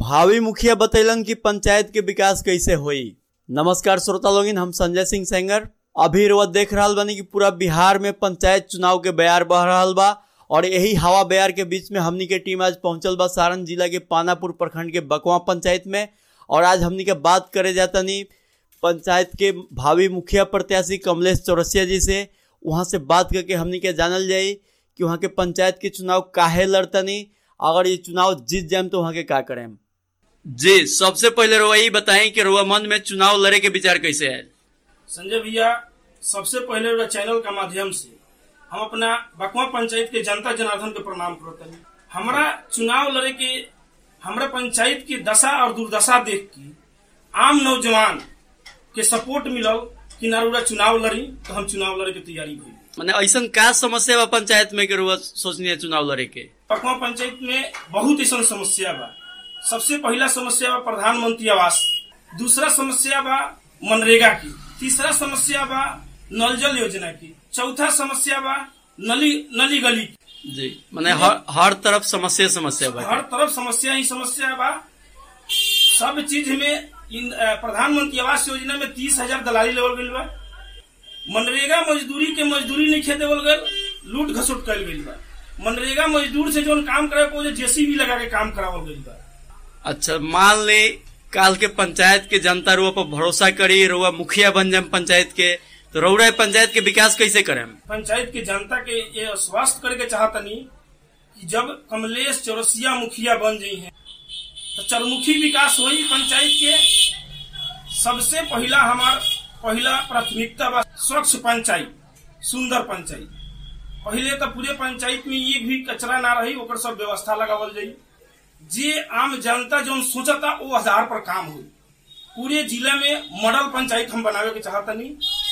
भावी मुखिया बतैलन कि पंचायत के विकास कैसे होई। नमस्कार श्रोता लोगिन, हम संजय सिंह सेंगर। अभी रोज देख रहा बानी कि पूरा बिहार में पंचायत चुनाव के बयार बह रहा बा और यही हवा बयार के बीच में हमनी के टीम आज पहुंचल बा सारण जिला के पानापुर प्रखंड के बकवा पंचायत में। और आज हमनी के बात करे जाता नहीं पंचायत के भावी मुखिया प्रत्याशी कमलेश चौरसिया जी से। वहाँ से बात करके हमनी के जानल जाई कि वहाँ के पंचायत के चुनाव काहे लड़तनी, अगर ये चुनाव जीत जाए तो वहाँ के का करें। जी, सबसे पहले रोआ यही बताएं कि रोआ मन में चुनाव लड़े के विचार कैसे है। संजय भैया, सबसे पहले चैनल का माध्यम से हम अपना बकवा पंचायत के जनता जनार्दन के प्रणाम करते हैं। हमारा चुनाव लड़े के हमारा पंचायत की दशा और दुर्दशा देख के आम नौजवान के सपोर्ट मिलल कि नारूरा चुनाव लड़ी तो हम चुनाव लड़े की तैयारी हुई। मैंने ऐसा क्या समस्या बा पंचायत में कि रुआ सोचनी है चुनाव लड़े के। बकवा पंचायत में बहुत ऐसा समस्या बा। सबसे पहला समस्या बा प्रधानमंत्री आवास, दूसरा समस्या बा मनरेगा की, तीसरा समस्या बा नल जल योजना की, चौथा समस्या बा नली गली की। जी, मैंने हर तरफ समस्या बा। हर तरफ समस्या ही समस्या बा। सब चीज में प्रधानमंत्री आवास योजना में 30,000 दलाली लेवल गई बा। मनरेगा मजदूरी के मजदूरी नहीं खेदे बोल गए, लूट घसुट कर गई बा। मनरेगा मजदूर से जो काम करे को जेसीबी लगा के काम करावल गई बा। अच्छा, मान ले काल के पंचायत के जनता रुआ पर भरोसा करी, रुआ मुखिया बन जाए पंचायत के, तो रउरा पंचायत के विकास कैसे करें। पंचायत के जनता के ये आश्वस्त करे के चाहतनी कि जब कमलेश चौरसिया मुखिया बन जाई है तो चरमुखी विकास हुई पंचायत के। सबसे पहला प्राथमिकता बा स्वच्छ पंचायत, सुंदर पंचायत। पहले तो पूरे पंचायत में एक भी कचरा ना रही, ओकर सब व्यवस्था लगावल जाई। जे आम जनता जो सोचता वो आधार पर काम हुई। पूरे जिला में मॉडल पंचायत हम बनावे के चाहतनी।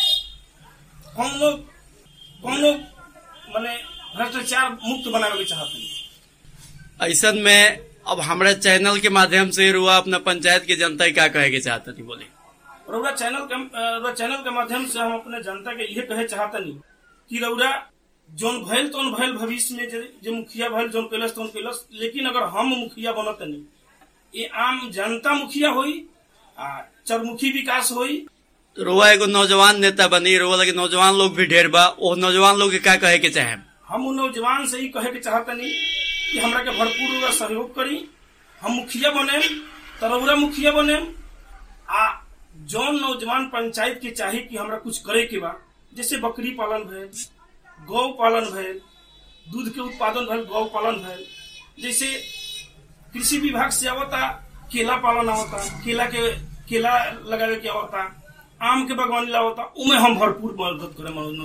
कौनो माने भ्रष्टाचार मुक्त बनावे के चाहतनी। ऐसा में अब हमारे चैनल के माध्यम से रुआ अपना पंचायत के जनता क्या कहे के चाहतनी बोले। रउरा चैनल के माध्यम से हम अपने जनता के ये कहे चाहतनी कि रउरा जोन भैल तोन भैल भविष्य में जो मुखिया भैल जोन कैलस तोन कैलस, लेकिन अगर हम मुखिया बनतनी ये आम जनता मुखिया होई, चरमुखी विकास होई। रोआ एगो नौजवान नेता बनी, रोआ लगे नौजवान लोग भी ढेर बा, वो नौजवान लोग के क्या कहे के चाहे। हम नौजवान से ही कहे के चाहतनी कि हमरा के भरपूर सहयोग करी। हम मुखिया बने तो रउरा मुखिया बने। जौन नौजवान पंचायत के चाहे कि हमरा कुछ करे के बा, जैसे बकरी पालन भैल, गौ पालन भैल, दूध के उत्पादन भैल, गौ पालन भैल, जैसे कृषि विभाग से आवता केला पालन आवता, केला लगावे के आवता, आम के बागवानी लावता, उमे हम भरपूर मदद करे।